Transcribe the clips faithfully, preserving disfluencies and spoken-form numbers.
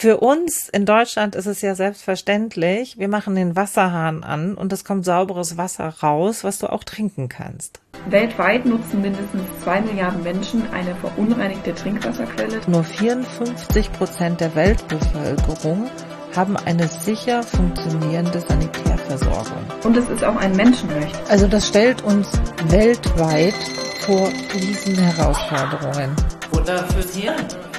Für uns in Deutschland ist es ja selbstverständlich, wir machen den Wasserhahn an und es kommt sauberes Wasser raus, was du auch trinken kannst. Weltweit nutzen mindestens zwei Milliarden Menschen eine verunreinigte Trinkwasserquelle. Nur vierundfünfzig Prozent der Weltbevölkerung haben eine sicher funktionierende Sanitärversorgung. Und es ist auch ein Menschenrecht. Also das stellt uns weltweit vor riesen Herausforderungen. Futter fürs Hirn.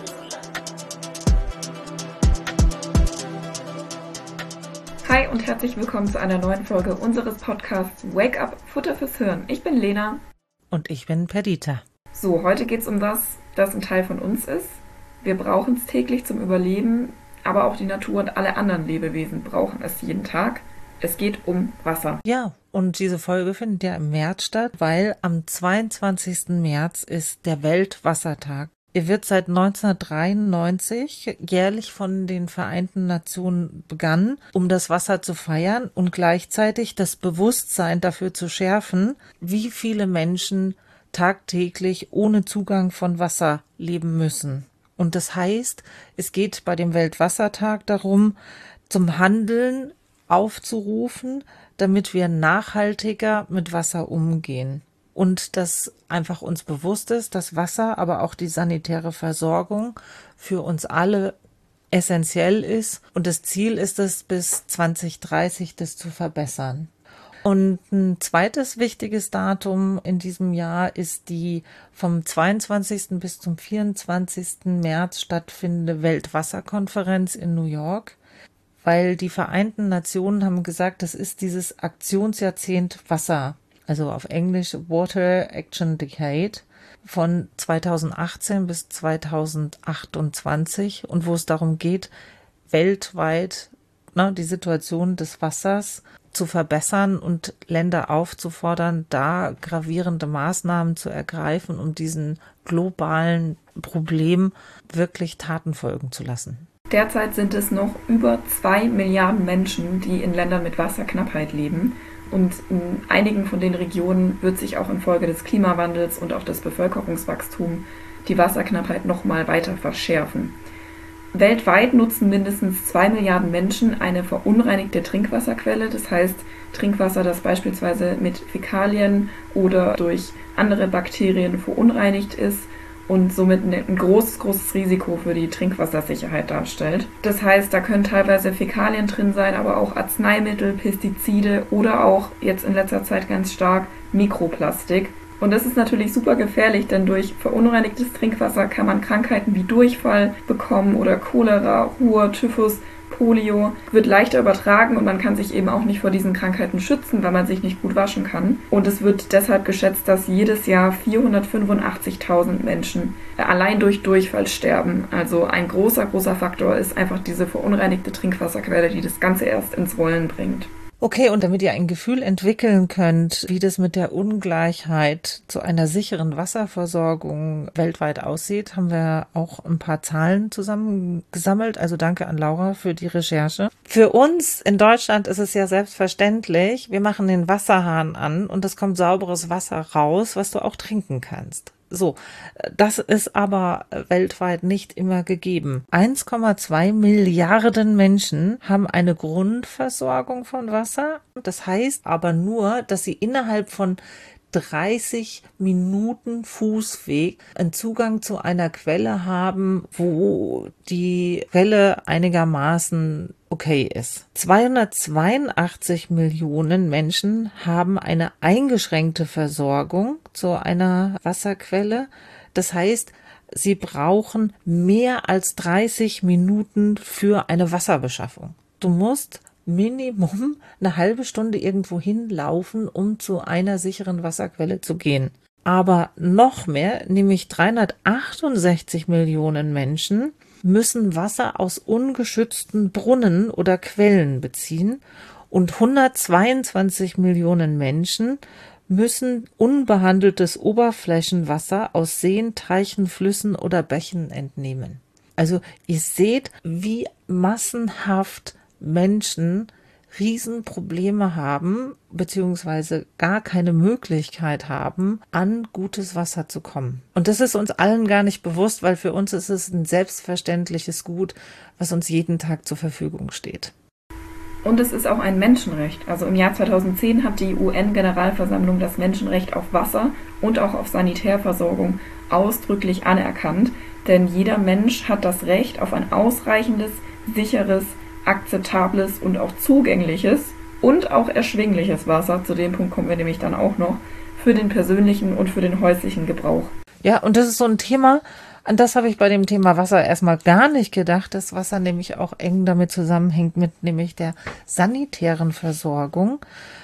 Hi und herzlich willkommen zu einer neuen Folge unseres Podcasts Wake Up, Futter fürs Hirn. Ich bin Lena. Und ich bin Perdita. So, heute geht es um was, das ein Teil von uns ist. Wir brauchen es täglich zum Überleben, aber auch die Natur und alle anderen Lebewesen brauchen es jeden Tag. Es geht um Wasser. Ja, und diese Folge findet ja im März statt, weil am zweiundzwanzigsten März ist der Weltwassertag. Er wird seit neunzehnhundertdreiundneunzig jährlich von den Vereinten Nationen begangen, um das Wasser zu feiern und gleichzeitig das Bewusstsein dafür zu schärfen, wie viele Menschen tagtäglich ohne Zugang von Wasser leben müssen. Und das heißt, es geht bei dem Weltwassertag darum, zum Handeln aufzurufen, damit wir nachhaltiger mit Wasser umgehen. Und dass einfach uns bewusst ist, dass Wasser, aber auch die sanitäre Versorgung für uns alle essentiell ist. Und das Ziel ist es, bis zwanzig dreißig das zu verbessern. Und ein zweites wichtiges Datum in diesem Jahr ist die vom zweiundzwanzigsten bis zum vierundzwanzigsten März stattfindende Weltwasserkonferenz in New York, weil die Vereinten Nationen haben gesagt, das ist dieses Aktionsjahrzehnt Wasser. Also auf Englisch Water Action Decade von zweitausendachtzehn bis zweitausendachtundzwanzig und wo es darum geht, weltweit ne, die Situation des Wassers zu verbessern und Länder aufzufordern, da gravierende Maßnahmen zu ergreifen, um diesen globalen Problem wirklich Taten folgen zu lassen. Derzeit sind es noch über zwei Milliarden Menschen, die in Ländern mit Wasserknappheit leben. Und in einigen von den Regionen wird sich auch infolge des Klimawandels und auch des Bevölkerungswachstums die Wasserknappheit nochmal weiter verschärfen. Weltweit nutzen mindestens zwei Milliarden Menschen eine verunreinigte Trinkwasserquelle, das heißt Trinkwasser, das beispielsweise mit Fäkalien oder durch andere Bakterien verunreinigt ist und somit ein großes, großes Risiko für die Trinkwassersicherheit darstellt. Das heißt, da können teilweise Fäkalien drin sein, aber auch Arzneimittel, Pestizide oder auch jetzt in letzter Zeit ganz stark Mikroplastik. Und das ist natürlich super gefährlich, denn durch verunreinigtes Trinkwasser kann man Krankheiten wie Durchfall bekommen oder Cholera, Ruhr, Typhus, Polio, wird leichter übertragen und man kann sich eben auch nicht vor diesen Krankheiten schützen, weil man sich nicht gut waschen kann. Und es wird deshalb geschätzt, dass jedes Jahr vierhundertfünfundachtzigtausend Menschen allein durch Durchfall sterben. Also ein großer, großer Faktor ist einfach diese verunreinigte Trinkwasserquelle, die das Ganze erst ins Rollen bringt. Okay, und damit ihr ein Gefühl entwickeln könnt, wie das mit der Ungleichheit zu einer sicheren Wasserversorgung weltweit aussieht, haben wir auch ein paar Zahlen zusammengesammelt. Also danke an Laura für die Recherche. Für uns in Deutschland ist es ja selbstverständlich, wir machen den Wasserhahn an und es kommt sauberes Wasser raus, was du auch trinken kannst. So, das ist aber weltweit nicht immer gegeben. eins Komma zwei Milliarden Menschen haben eine Grundversorgung von Wasser. Das heißt aber nur, dass sie innerhalb von dreißig Minuten Fußweg einen Zugang zu einer Quelle haben, wo die Quelle einigermaßen okay ist. zweihundertzweiundachtzig Millionen Menschen haben eine eingeschränkte Versorgung zu einer Wasserquelle. Das heißt, sie brauchen mehr als dreißig Minuten für eine Wasserbeschaffung. Du musst Minimum eine halbe Stunde irgendwo hinlaufen, um zu einer sicheren Wasserquelle zu gehen. Aber noch mehr, nämlich dreihundertachtundsechzig Millionen Menschen müssen Wasser aus ungeschützten Brunnen oder Quellen beziehen und hundertzweiundzwanzig Millionen Menschen müssen unbehandeltes Oberflächenwasser aus Seen, Teichen, Flüssen oder Bächen entnehmen. Also ihr seht, wie massenhaft Menschen Riesenprobleme haben, beziehungsweise gar keine Möglichkeit haben, an gutes Wasser zu kommen. Und das ist uns allen gar nicht bewusst, weil für uns ist es ein selbstverständliches Gut, was uns jeden Tag zur Verfügung steht. Und es ist auch ein Menschenrecht. Also im Jahr zweitausendzehn hat die U N-Generalversammlung das Menschenrecht auf Wasser und auch auf Sanitärversorgung ausdrücklich anerkannt. Denn jeder Mensch hat das Recht auf ein ausreichendes, sicheres, akzeptables und auch zugängliches und auch erschwingliches Wasser, zu dem Punkt kommen wir nämlich dann auch noch, für den persönlichen und für den häuslichen Gebrauch. Ja, und das ist so ein Thema, an das habe ich bei dem Thema Wasser erstmal gar nicht gedacht, dass Wasser nämlich auch eng damit zusammenhängt mit nämlich der sanitären Versorgung.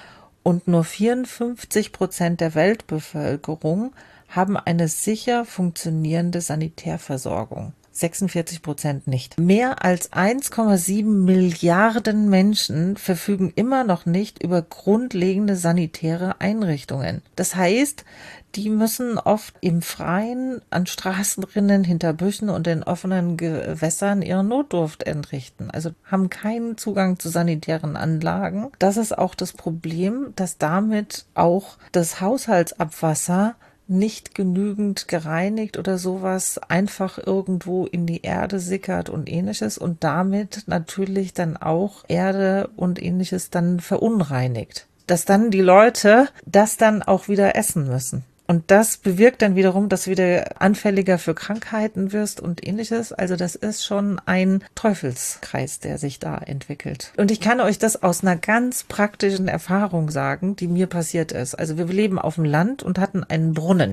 Und nur vierundfünfzig Prozent der Weltbevölkerung haben eine sicher funktionierende Sanitärversorgung. sechsundvierzig Prozent nicht. Mehr als eins Komma sieben Milliarden Menschen verfügen immer noch nicht über grundlegende sanitäre Einrichtungen. Das heißt, die müssen oft im Freien, an Straßenrinnen, hinter Büschen und in offenen Gewässern ihren Notdurft entrichten. Also haben keinen Zugang zu sanitären Anlagen. Das ist auch das Problem, dass damit auch das Haushaltsabwasser nicht genügend gereinigt oder sowas einfach irgendwo in die Erde sickert und ähnliches und damit natürlich dann auch Erde und ähnliches dann verunreinigt. Dass dann die Leute das dann auch wieder essen müssen. Und das bewirkt dann wiederum, dass du wieder anfälliger für Krankheiten wirst und ähnliches. Also das ist schon ein Teufelskreis, der sich da entwickelt. Und ich kann euch das aus einer ganz praktischen Erfahrung sagen, die mir passiert ist. Also wir leben auf dem Land und hatten einen Brunnen.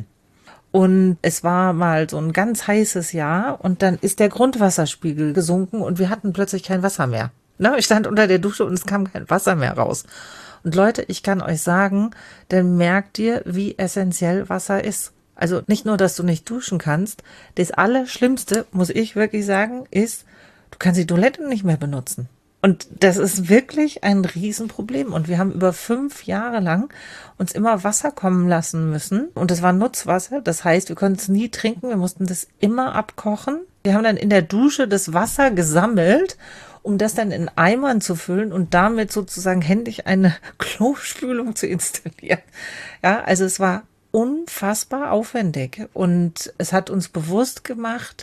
Und es war mal so ein ganz heißes Jahr und dann ist der Grundwasserspiegel gesunken und wir hatten plötzlich kein Wasser mehr. Ne? Ich stand unter der Dusche und es kam kein Wasser mehr raus. Und Leute, ich kann euch sagen, dann merkt ihr, wie essentiell Wasser ist. Also nicht nur, dass du nicht duschen kannst, das Allerschlimmste, muss ich wirklich sagen, ist, du kannst die Toilette nicht mehr benutzen. Und das ist wirklich ein Riesenproblem. Und wir haben über fünf Jahre lang uns immer Wasser kommen lassen müssen. Und das war Nutzwasser. Das heißt, wir konnten es nie trinken. Wir mussten das immer abkochen. Wir haben dann in der Dusche das Wasser gesammelt, um das dann in Eimern zu füllen und damit sozusagen händisch eine Klospülung zu installieren. Ja, also es war unfassbar aufwendig. Und es hat uns bewusst gemacht,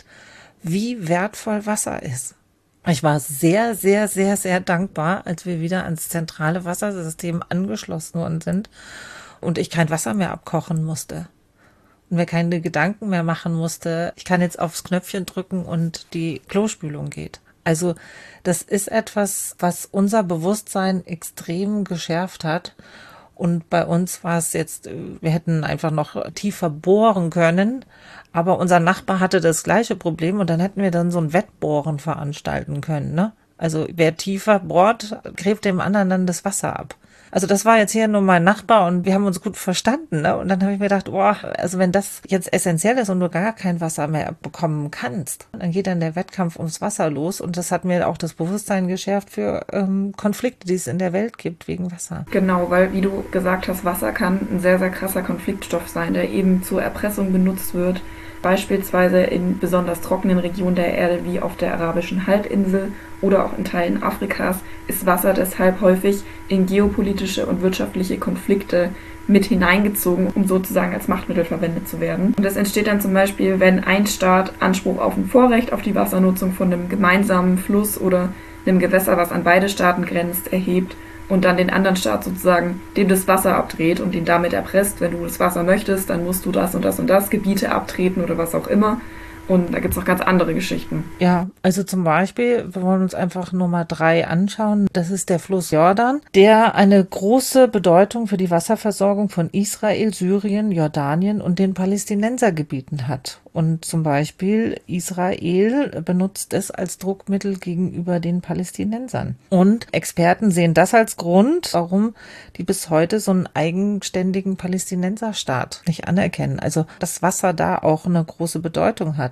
wie wertvoll Wasser ist. Ich war sehr, sehr, sehr, sehr dankbar, als wir wieder ans zentrale Wassersystem angeschlossen worden sind und ich kein Wasser mehr abkochen musste und mir keine Gedanken mehr machen musste. Ich kann jetzt aufs Knöpfchen drücken und die Klospülung geht. Also das ist etwas, was unser Bewusstsein extrem geschärft hat. Und bei uns war es jetzt, wir hätten einfach noch tiefer bohren können, aber unser Nachbar hatte das gleiche Problem und dann hätten wir dann so ein Wettbohren veranstalten können, ne? Also wer tiefer bohrt, gräbt dem anderen dann das Wasser ab. Also das war jetzt hier nur mein Nachbar und wir haben uns gut verstanden, ne? Und dann habe ich mir gedacht, boah, also wenn das jetzt essentiell ist und du gar kein Wasser mehr bekommen kannst, dann geht dann der Wettkampf ums Wasser los und das hat mir auch das Bewusstsein geschärft für ähm, Konflikte, die es in der Welt gibt wegen Wasser. Genau, weil wie du gesagt hast, Wasser kann ein sehr, sehr krasser Konfliktstoff sein, der eben zur Erpressung benutzt wird. Beispielsweise in besonders trockenen Regionen der Erde wie auf der arabischen Halbinsel oder auch in Teilen Afrikas ist Wasser deshalb häufig in geopolitische und wirtschaftliche Konflikte mit hineingezogen, um sozusagen als Machtmittel verwendet zu werden. Und das entsteht dann zum Beispiel, wenn ein Staat Anspruch auf ein Vorrecht auf die Wassernutzung von einem gemeinsamen Fluss oder einem Gewässer, was an beide Staaten grenzt, erhebt und dann den anderen Staat sozusagen dem das Wasser abdreht und ihn damit erpresst, wenn du das Wasser möchtest, dann musst du das und das und das Gebiete abtreten oder was auch immer. Und da gibt es noch ganz andere Geschichten. Ja, also zum Beispiel, wir wollen uns einfach Nummer drei anschauen. Das ist der Fluss Jordan, der eine große Bedeutung für die Wasserversorgung von Israel, Syrien, Jordanien und den Palästinensergebieten hat. Und zum Beispiel Israel benutzt es als Druckmittel gegenüber den Palästinensern. Und Experten sehen das als Grund, warum die bis heute so einen eigenständigen Palästinenserstaat nicht anerkennen. Also dass Wasser da auch eine große Bedeutung hat.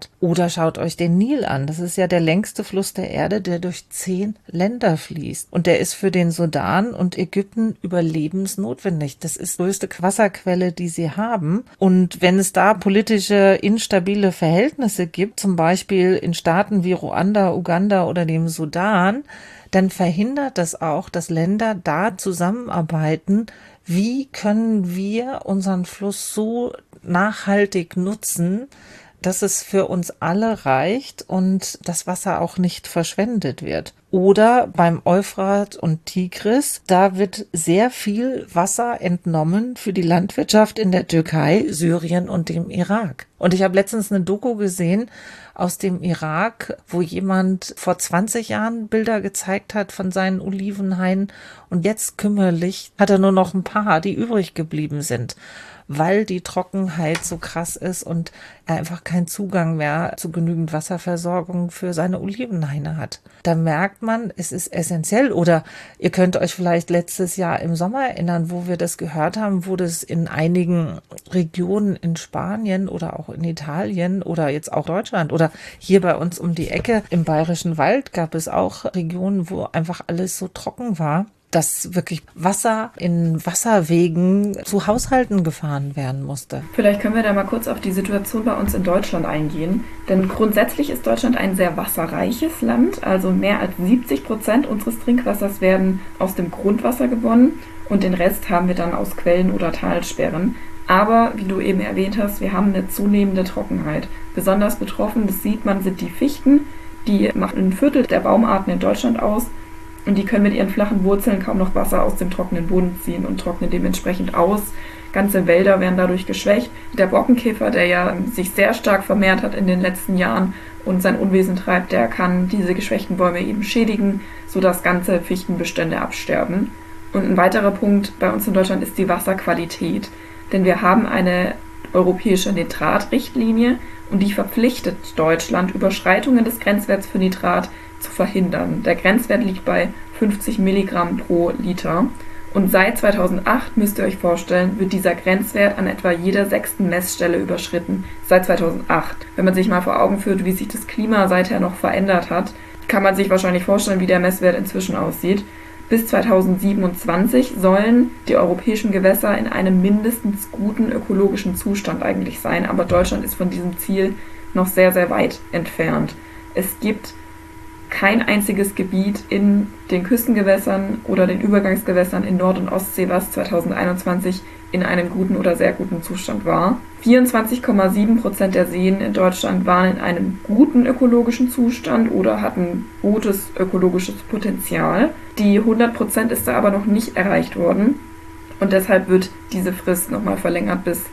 hat. Oder schaut euch den Nil an. Das ist ja der längste Fluss der Erde, der durch zehn Länder fließt. Und der ist für den Sudan und Ägypten überlebensnotwendig. Das ist die größte Wasserquelle, die sie haben. Und wenn es da politische, instabile Verhältnisse gibt, zum Beispiel in Staaten wie Ruanda, Uganda oder dem Sudan, dann verhindert das auch, dass Länder da zusammenarbeiten. Wie können wir unseren Fluss so nachhaltig nutzen, dass es für uns alle reicht und das Wasser auch nicht verschwendet wird? Oder beim Euphrat und Tigris, da wird sehr viel Wasser entnommen für die Landwirtschaft in der Türkei, Syrien und dem Irak. Und ich habe letztens eine Doku gesehen aus dem Irak, wo jemand vor zwanzig Jahren Bilder gezeigt hat von seinen Olivenhainen und jetzt kümmerlich hat er nur noch ein paar, die übrig geblieben sind, weil die Trockenheit so krass ist und er einfach keinen Zugang mehr zu genügend Wasserversorgung für seine Olivenhaine hat. Da merkt man, es ist essentiell. Oder ihr könnt euch vielleicht letztes Jahr im Sommer erinnern, wo wir das gehört haben, wo das in einigen Regionen in Spanien oder auch in Italien oder jetzt auch Deutschland oder hier bei uns um die Ecke im Bayerischen Wald gab es auch Regionen, wo einfach alles so trocken war, dass wirklich Wasser in Wasserwegen zu Haushalten gefahren werden musste. Vielleicht können wir da mal kurz auf die Situation bei uns in Deutschland eingehen. Denn grundsätzlich ist Deutschland ein sehr wasserreiches Land. Also mehr als siebzig Prozent unseres Trinkwassers werden aus dem Grundwasser gewonnen und den Rest haben wir dann aus Quellen oder Talsperren. Aber, wie du eben erwähnt hast, wir haben eine zunehmende Trockenheit. Besonders betroffen, das sieht man, sind die Fichten. Die machen ein Viertel der Baumarten in Deutschland aus. Und die können mit ihren flachen Wurzeln kaum noch Wasser aus dem trockenen Boden ziehen und trocknen dementsprechend aus. Ganze Wälder werden dadurch geschwächt. Der Borkenkäfer, der ja sich sehr stark vermehrt hat in den letzten Jahren und sein Unwesen treibt, der kann diese geschwächten Bäume eben schädigen, sodass ganze Fichtenbestände absterben. Und ein weiterer Punkt bei uns in Deutschland ist die Wasserqualität. Denn wir haben eine europäische Nitratrichtlinie und die verpflichtet Deutschland, Überschreitungen des Grenzwerts für Nitrat zu verhindern. Der Grenzwert liegt bei fünfzig Milligramm pro Liter. Und seit zweitausendacht, müsst ihr euch vorstellen, wird dieser Grenzwert an etwa jeder sechsten Messstelle überschritten. Seit zweitausendacht. Wenn man sich mal vor Augen führt, wie sich das Klima seither noch verändert hat, kann man sich wahrscheinlich vorstellen, wie der Messwert inzwischen aussieht. Bis zweitausendsiebenundzwanzig sollen die europäischen Gewässer in einem mindestens guten ökologischen Zustand eigentlich sein. Aber Deutschland ist von diesem Ziel noch sehr, sehr weit entfernt. Es gibt kein einziges Gebiet in den Küstengewässern oder den Übergangsgewässern in Nord- und Ostsee, was zweitausendeinundzwanzig in einem guten oder sehr guten Zustand war. vierundzwanzig Komma sieben Prozent der Seen in Deutschland waren in einem guten ökologischen Zustand oder hatten gutes ökologisches Potenzial. Die hundert Prozent ist da aber noch nicht erreicht worden und deshalb wird diese Frist nochmal verlängert bis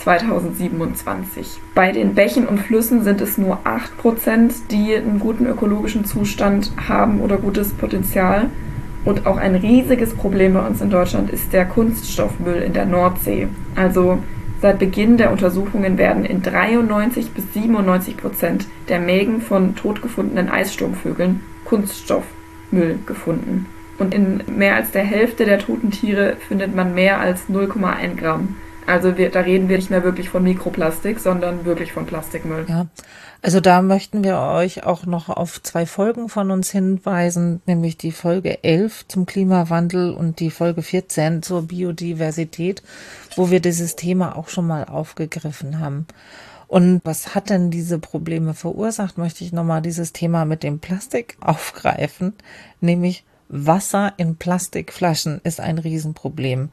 zweitausendsiebenundzwanzig. Bei den Bächen und Flüssen sind es nur acht Prozent, die einen guten ökologischen Zustand haben oder gutes Potenzial. Und auch ein riesiges Problem bei uns in Deutschland ist der Kunststoffmüll in der Nordsee. Also seit Beginn der Untersuchungen werden in dreiundneunzig bis siebenundneunzig Prozent der Mägen von totgefundenen Eissturmvögeln Kunststoffmüll gefunden. Und in mehr als der Hälfte der toten Tiere findet man mehr als null Komma eins Gramm. Also wir, da reden wir nicht mehr wirklich von Mikroplastik, sondern wirklich von Plastikmüll. Ja, also da möchten wir euch auch noch auf zwei Folgen von uns hinweisen, nämlich die Folge elf zum Klimawandel und die Folge vierzehn zur Biodiversität, wo wir dieses Thema auch schon mal aufgegriffen haben. Und was hat denn diese Probleme verursacht, möchte ich nochmal dieses Thema mit dem Plastik aufgreifen, nämlich Wasser in Plastikflaschen ist ein Riesenproblem.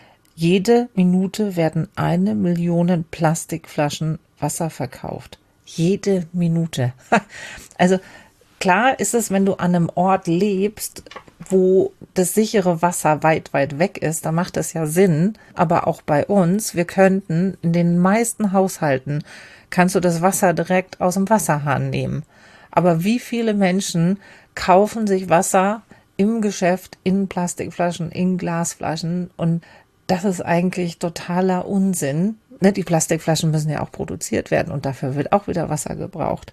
Jede Minute werden eine Million Plastikflaschen Wasser verkauft. Jede Minute. Also klar ist es, wenn du an einem Ort lebst, wo das sichere Wasser weit, weit weg ist, da macht das ja Sinn. Aber auch bei uns, wir könnten in den meisten Haushalten, kannst du das Wasser direkt aus dem Wasserhahn nehmen. Aber wie viele Menschen kaufen sich Wasser im Geschäft in Plastikflaschen, in Glasflaschen und das ist eigentlich totaler Unsinn, ne, die Plastikflaschen müssen ja auch produziert werden und dafür wird auch wieder Wasser gebraucht.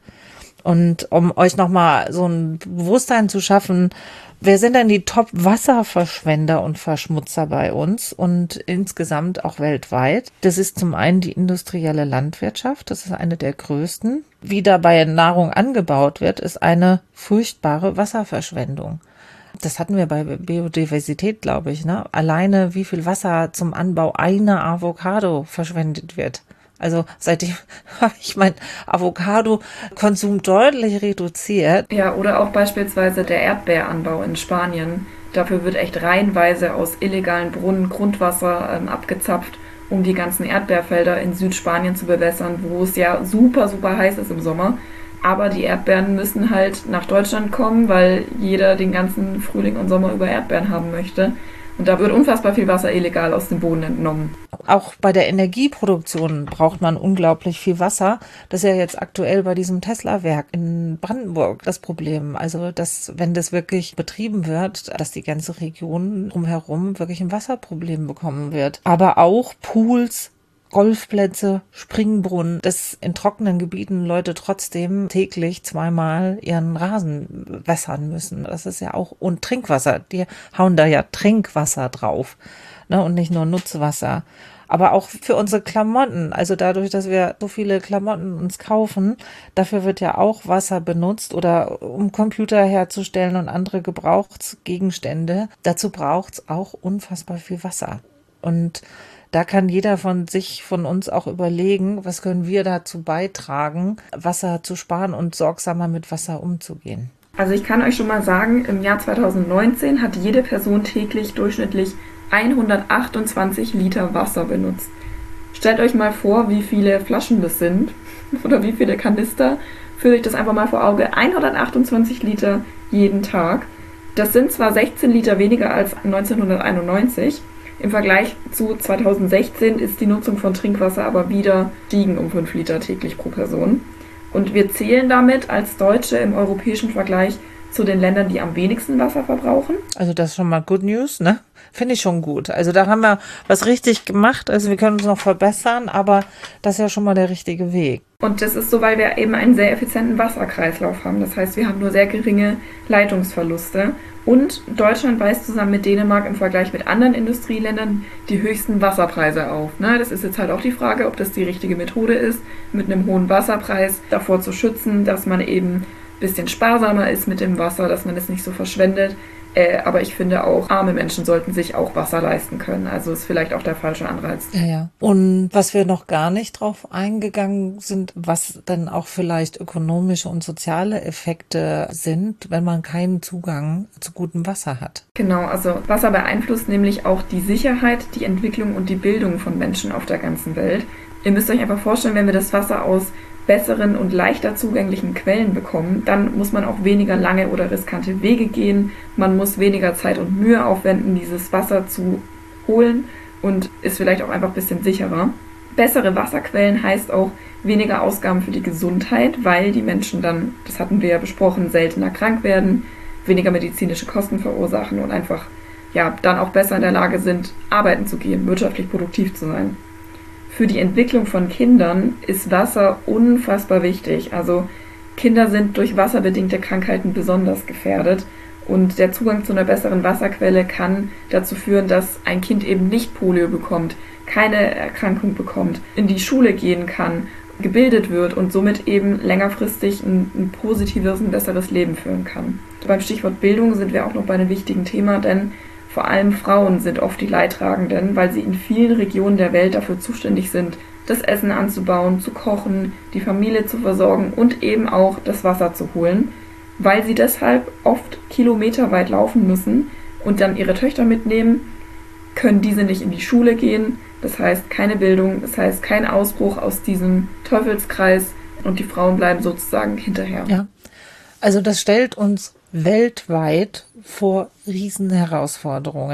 Und um euch nochmal so ein Bewusstsein zu schaffen, wer sind denn die Top-Wasserverschwender und Verschmutzer bei uns und insgesamt auch weltweit? Das ist zum einen die industrielle Landwirtschaft, das ist eine der größten. Wie dabei Nahrung angebaut wird, ist eine furchtbare Wasserverschwendung. Das hatten wir bei Biodiversität, glaube ich, ne? Alleine wie viel Wasser zum Anbau einer Avocado verschwendet wird. Also seitdem habe ich meinen Avocado-Konsum deutlich reduziert. Ja, oder auch beispielsweise der Erdbeeranbau in Spanien. Dafür wird echt reihenweise aus illegalen Brunnen Grundwasser ähm, abgezapft, um die ganzen Erdbeerfelder in Südspanien zu bewässern, wo es ja super, super heiß ist im Sommer. Aber die Erdbeeren müssen halt nach Deutschland kommen, weil jeder den ganzen Frühling und Sommer über Erdbeeren haben möchte. Und da wird unfassbar viel Wasser illegal aus dem Boden entnommen. Auch bei der Energieproduktion braucht man unglaublich viel Wasser. Das ist ja jetzt aktuell bei diesem Tesla-Werk in Brandenburg das Problem. Also, dass, wenn das wirklich betrieben wird, dass die ganze Region drumherum wirklich ein Wasserproblem bekommen wird. Aber auch Pools, Golfplätze, Springbrunnen, dass in trockenen Gebieten Leute trotzdem täglich zweimal ihren Rasen wässern müssen. Das ist ja auch, und Trinkwasser, die hauen da ja Trinkwasser drauf, ne, und nicht nur Nutzwasser. Aber auch für unsere Klamotten, also dadurch, dass wir so viele Klamotten uns kaufen, dafür wird ja auch Wasser benutzt oder um Computer herzustellen und andere Gebrauchsgegenstände. Dazu braucht's auch unfassbar viel Wasser. Und da kann jeder von sich, von uns auch überlegen, was können wir dazu beitragen, Wasser zu sparen und sorgsamer mit Wasser umzugehen. Also ich kann euch schon mal sagen, im Jahr zweitausendneunzehn hat jede Person täglich durchschnittlich hundertachtundzwanzig Liter Wasser benutzt. Stellt euch mal vor, wie viele Flaschen das sind oder wie viele Kanister. Führt euch das einfach mal vor Auge. hundertachtundzwanzig Liter jeden Tag. Das sind zwar sechzehn Liter weniger als neunzehnhunderteinundneunzig. Im Vergleich zu zweitausendsechzehn ist die Nutzung von Trinkwasser aber wieder gestiegen um fünf Liter täglich pro Person. Und wir zählen damit als Deutsche im europäischen Vergleich zu den Ländern, die am wenigsten Wasser verbrauchen. Also das ist schon mal Good News, ne? Finde ich schon gut. Also da haben wir was richtig gemacht. Also wir können uns noch verbessern, aber das ist ja schon mal der richtige Weg. Und das ist so, weil wir eben einen sehr effizienten Wasserkreislauf haben. Das heißt, wir haben nur sehr geringe Leitungsverluste. Und Deutschland weist zusammen mit Dänemark im Vergleich mit anderen Industrieländern die höchsten Wasserpreise auf. Ne? Das ist jetzt halt auch die Frage, ob das die richtige Methode ist, mit einem hohen Wasserpreis davor zu schützen, dass man eben ein bisschen sparsamer ist mit dem Wasser, dass man es nicht so verschwendet. Äh, aber ich finde auch, arme Menschen sollten sich auch Wasser leisten können. Also ist vielleicht auch der falsche Anreiz. Ja, ja. Und was wir noch gar nicht drauf eingegangen sind, was dann auch vielleicht ökonomische und soziale Effekte sind, wenn man keinen Zugang zu gutem Wasser hat. Genau, also Wasser beeinflusst nämlich auch die Sicherheit, die Entwicklung und die Bildung von Menschen auf der ganzen Welt. Ihr müsst euch einfach vorstellen, wenn wir das Wasser aus besseren und leichter zugänglichen Quellen bekommen, dann muss man auch weniger lange oder riskante Wege gehen. Man muss weniger Zeit und Mühe aufwenden, dieses Wasser zu holen und ist vielleicht auch einfach ein bisschen sicherer. Bessere Wasserquellen heißt auch weniger Ausgaben für die Gesundheit, weil die Menschen dann, das hatten wir ja besprochen, seltener krank werden, weniger medizinische Kosten verursachen und einfach ja dann auch besser in der Lage sind, arbeiten zu gehen, wirtschaftlich produktiv zu sein. Für die Entwicklung von Kindern ist Wasser unfassbar wichtig. Also Kinder sind durch wasserbedingte Krankheiten besonders gefährdet und der Zugang zu einer besseren Wasserquelle kann dazu führen, dass ein Kind eben nicht Polio bekommt, keine Erkrankung bekommt, in die Schule gehen kann, gebildet wird und somit eben längerfristig ein, ein positives, ein besseres Leben führen kann. Beim Stichwort Bildung sind wir auch noch bei einem wichtigen Thema, denn vor allem Frauen sind oft die Leidtragenden, weil sie in vielen Regionen der Welt dafür zuständig sind, das Essen anzubauen, zu kochen, die Familie zu versorgen und eben auch das Wasser zu holen, weil sie deshalb oft kilometerweit laufen müssen und dann ihre Töchter mitnehmen, können diese nicht in die Schule gehen, das heißt keine Bildung, das heißt kein Ausbruch aus diesem Teufelskreis und die Frauen bleiben sozusagen hinterher. Ja, also das stellt uns weltweit vor Riesenherausforderungen.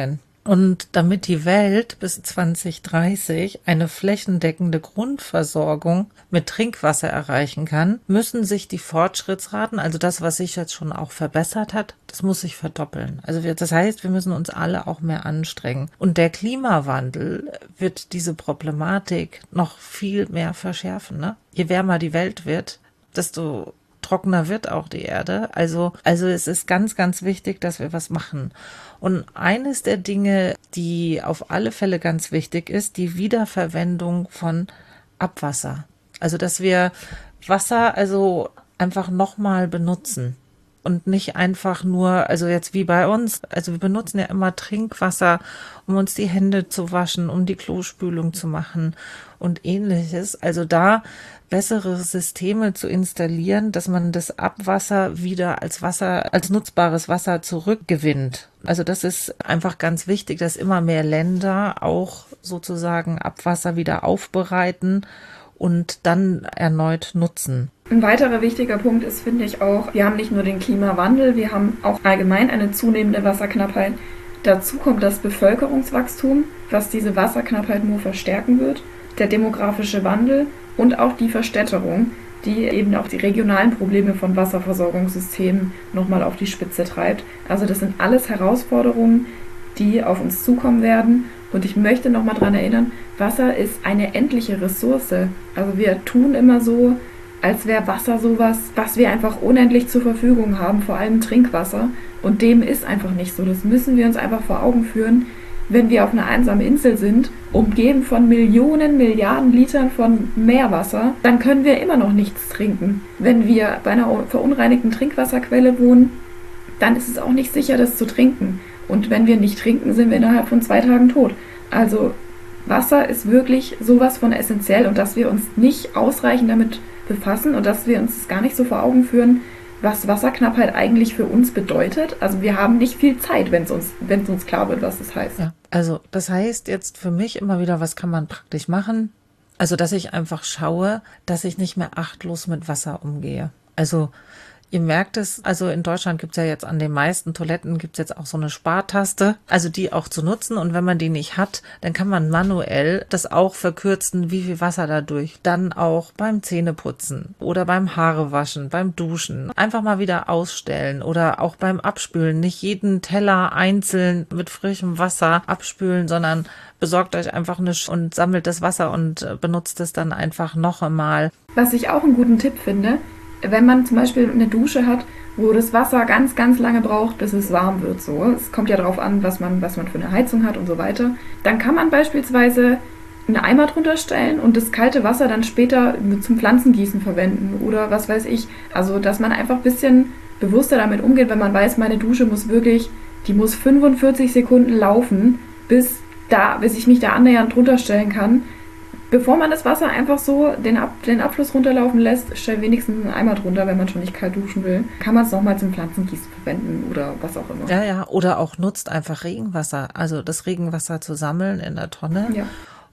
Und damit die Welt bis zwanzig dreißig eine flächendeckende Grundversorgung mit Trinkwasser erreichen kann, müssen sich die Fortschrittsraten, also das, was sich jetzt schon auch verbessert hat, das muss sich verdoppeln. Also wir, das heißt, wir müssen uns alle auch mehr anstrengen. Und der Klimawandel wird diese Problematik noch viel mehr verschärfen, ne? Je wärmer die Welt wird, desto trockener wird auch die Erde. Also, also es ist ganz, ganz wichtig, dass wir was machen. Und eines der Dinge, die auf alle Fälle ganz wichtig ist, die Wiederverwendung von Abwasser. Also, dass wir Wasser also einfach nochmal benutzen. Und nicht einfach nur, also jetzt wie bei uns, also wir benutzen ja immer Trinkwasser, um uns die Hände zu waschen, um die Klospülung zu machen und ähnliches. Also da bessere Systeme zu installieren, dass man das Abwasser wieder als Wasser, als nutzbares Wasser zurückgewinnt. Also das ist einfach ganz wichtig, dass immer mehr Länder auch sozusagen Abwasser wieder aufbereiten und dann erneut nutzen. Ein weiterer wichtiger Punkt ist, finde ich auch, wir haben nicht nur den Klimawandel, wir haben auch allgemein eine zunehmende Wasserknappheit. Dazu kommt das Bevölkerungswachstum, was diese Wasserknappheit nur verstärken wird, der demografische Wandel und auch die Verstädterung, die eben auch die regionalen Probleme von Wasserversorgungssystemen nochmal auf die Spitze treibt. Also das sind alles Herausforderungen, die auf uns zukommen werden. Und ich möchte nochmal daran erinnern, Wasser ist eine endliche Ressource. Also wir tun immer so, als wäre Wasser sowas, was wir einfach unendlich zur Verfügung haben, vor allem Trinkwasser. Und dem ist einfach nicht so. Das müssen wir uns einfach vor Augen führen, wenn wir auf einer einsamen Insel sind, umgeben von Millionen, Milliarden Litern von Meerwasser, dann können wir immer noch nichts trinken. Wenn wir bei einer verunreinigten Trinkwasserquelle wohnen, dann ist es auch nicht sicher, das zu trinken. Und wenn wir nicht trinken, sind wir innerhalb von zwei Tagen tot. Also Wasser ist wirklich sowas von essentiell und dass wir uns nicht ausreichend damit befassen und dass wir uns gar nicht so vor Augen führen, was Wasserknappheit eigentlich für uns bedeutet. Also wir haben nicht viel Zeit, wenn es uns, wenn es uns klar wird, was das heißt. Ja, also das heißt jetzt für mich immer wieder, was kann man praktisch machen? Also dass ich einfach schaue, dass ich nicht mehr achtlos mit Wasser umgehe. Also ihr merkt es, also in Deutschland gibt es ja jetzt an den meisten Toiletten gibt es jetzt auch so eine Spartaste, also die auch zu nutzen. Und wenn man die nicht hat, dann kann man manuell das auch verkürzen, wie viel Wasser dadurch. Dann auch beim Zähneputzen oder beim Haarewaschen, beim Duschen. Einfach mal wieder ausstellen oder auch beim Abspülen. Nicht jeden Teller einzeln mit frischem Wasser abspülen, sondern besorgt euch einfach eine Sch- und sammelt das Wasser und benutzt es dann einfach noch einmal. Was ich auch einen guten Tipp finde, wenn man zum Beispiel eine Dusche hat, wo das Wasser ganz, ganz lange braucht, bis es warm wird, so, es kommt ja darauf an, was man, was man für eine Heizung hat und so weiter, dann kann man beispielsweise einen Eimer drunter stellen und das kalte Wasser dann später zum Pflanzengießen verwenden oder was weiß ich. Also, dass man einfach ein bisschen bewusster damit umgeht, wenn man weiß, meine Dusche muss wirklich, die muss fünfundvierzig Sekunden laufen, bis, da, bis ich mich da annähernd drunter stellen kann. Bevor man das Wasser einfach so den, Ab- den Abfluss runterlaufen lässt, stell wenigstens einen Eimer drunter, wenn man schon nicht kalt duschen will. Kann man es nochmal zum Pflanzengießen verwenden oder was auch immer. Ja, ja, oder auch nutzt einfach Regenwasser, also das Regenwasser zu sammeln in der Tonne. Ja.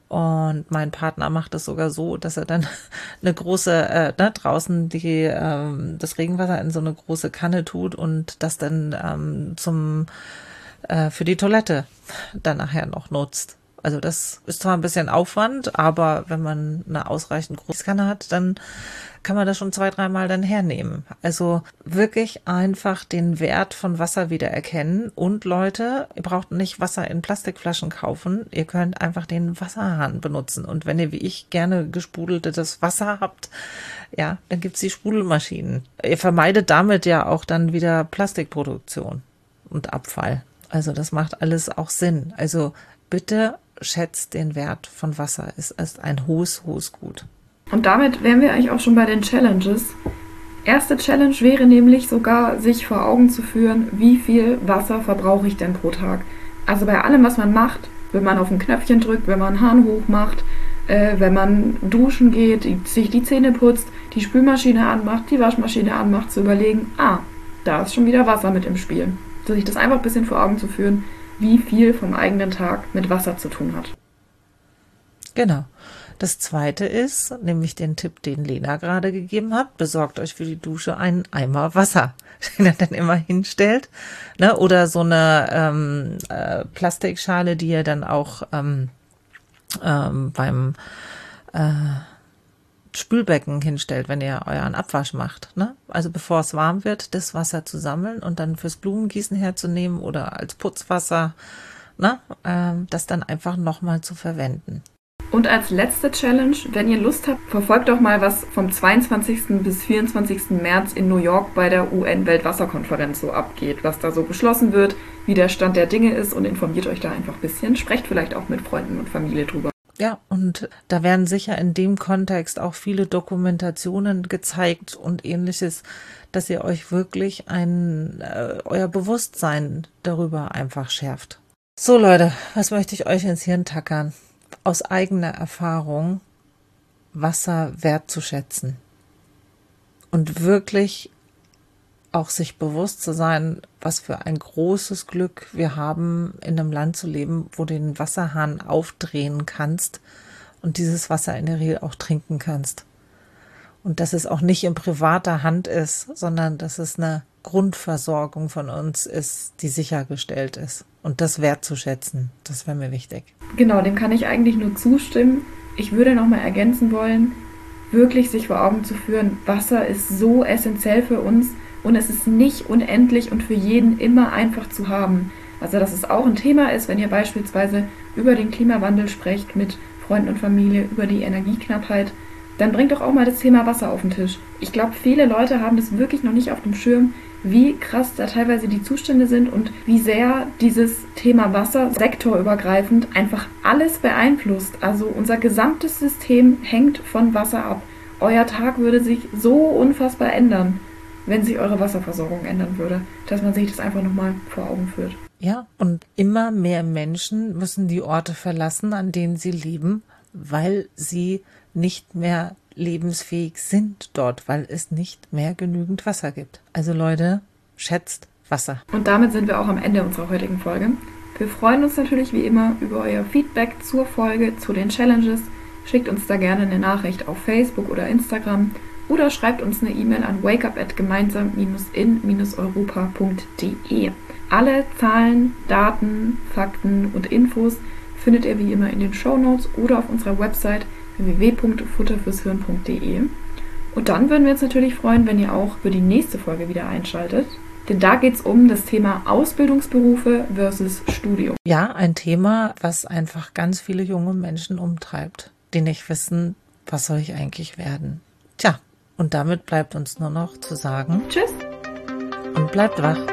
Und mein Partner macht es sogar so, dass er dann eine große, äh, ne, draußen die, ähm, das Regenwasser in so eine große Kanne tut und das dann ähm, zum, äh, für die Toilette dann nachher noch nutzt. Also das ist zwar ein bisschen Aufwand, aber wenn man eine ausreichend große Kanne hat, dann kann man das schon zwei, dreimal dann hernehmen. Also wirklich einfach den Wert von Wasser wieder erkennen. Und Leute, ihr braucht nicht Wasser in Plastikflaschen kaufen. Ihr könnt einfach den Wasserhahn benutzen. Und wenn ihr wie ich gerne gesprudeltes Wasser habt, ja, dann gibt's die Sprudelmaschinen. Ihr vermeidet damit ja auch dann wieder Plastikproduktion und Abfall. Also das macht alles auch Sinn. Also bitte schätzt den Wert von Wasser. Es ist ein hohes, hohes Gut. Und damit wären wir eigentlich auch schon bei den Challenges. Erste Challenge wäre nämlich sogar, sich vor Augen zu führen, wie viel Wasser verbrauche ich denn pro Tag. Also bei allem, was man macht, wenn man auf ein Knöpfchen drückt, wenn man einen Hahn hoch macht, äh, wenn man duschen geht, die, sich die Zähne putzt, die Spülmaschine anmacht, die Waschmaschine anmacht, zu überlegen, ah, da ist schon wieder Wasser mit im Spiel. So sich das einfach ein bisschen vor Augen zu führen, wie viel vom eigenen Tag mit Wasser zu tun hat. Genau. Das zweite ist, nämlich den Tipp, den Lena gerade gegeben hat, besorgt euch für die Dusche einen Eimer Wasser, den ihr dann immer hinstellt, ne? Oder so eine ähm, äh, Plastikschale, die ihr dann auch ähm, ähm, beim äh, Spülbecken hinstellt, wenn ihr euren Abwasch macht, ne? Also bevor es warm wird, das Wasser zu sammeln und dann fürs Blumengießen herzunehmen oder als Putzwasser, ne? Ähm, das dann einfach nochmal zu verwenden. Und als letzte Challenge, wenn ihr Lust habt, verfolgt doch mal, was vom zweiundzwanzigsten bis vierundzwanzigsten März in New York bei der U N-Weltwasserkonferenz so abgeht, was da so beschlossen wird, wie der Stand der Dinge ist und informiert euch da einfach ein bisschen. Sprecht vielleicht auch mit Freunden und Familie drüber. Ja, und da werden sicher in dem Kontext auch viele Dokumentationen gezeigt und Ähnliches, dass ihr euch wirklich ein, äh, euer Bewusstsein darüber einfach schärft. So Leute, was möchte ich euch ins Hirn tackern? Aus eigener Erfahrung Wasser wertzuschätzen und wirklich auch sich bewusst zu sein, was für ein großes Glück wir haben, in einem Land zu leben, wo du den Wasserhahn aufdrehen kannst und dieses Wasser in der Regel auch trinken kannst. Und dass es auch nicht in privater Hand ist, sondern dass es eine Grundversorgung von uns ist, die sichergestellt ist. Und das wertzuschätzen, das wäre mir wichtig. Genau, dem kann ich eigentlich nur zustimmen. Ich würde noch mal ergänzen wollen, wirklich sich vor Augen zu führen, Wasser ist so essentiell für uns und es ist nicht unendlich und für jeden immer einfach zu haben. Also dass es auch ein Thema ist, wenn ihr beispielsweise über den Klimawandel sprecht mit Freunden und Familie, über die Energieknappheit, dann bringt doch auch mal das Thema Wasser auf den Tisch. Ich glaube, viele Leute haben das wirklich noch nicht auf dem Schirm, wie krass da teilweise die Zustände sind und wie sehr dieses Thema Wasser sektorübergreifend einfach alles beeinflusst. Also unser gesamtes System hängt von Wasser ab. Euer Tag würde sich so unfassbar ändern, wenn sich eure Wasserversorgung ändern würde, dass man sich das einfach nochmal vor Augen führt. Ja, und immer mehr Menschen müssen die Orte verlassen, an denen sie leben, weil sie nicht mehr lebensfähig sind dort, weil es nicht mehr genügend Wasser gibt. Also Leute, schätzt Wasser. Und damit sind wir auch am Ende unserer heutigen Folge. Wir freuen uns natürlich wie immer über euer Feedback zur Folge, zu den Challenges. Schickt uns da gerne eine Nachricht auf Facebook oder Instagram oder schreibt uns eine E-Mail an wakeup at gemeinsam in europa punkt de. Alle Zahlen, Daten, Fakten und Infos findet ihr wie immer in den Shownotes oder auf unserer Website w w w punkt futter fürs hirn punkt de. Und dann würden wir uns natürlich freuen, wenn ihr auch für die nächste Folge wieder einschaltet. Denn da geht es um das Thema Ausbildungsberufe versus Studium. Ja, ein Thema, was einfach ganz viele junge Menschen umtreibt, die nicht wissen, was soll ich eigentlich werden. Tja, und damit bleibt uns nur noch zu sagen, tschüss und bleibt wach.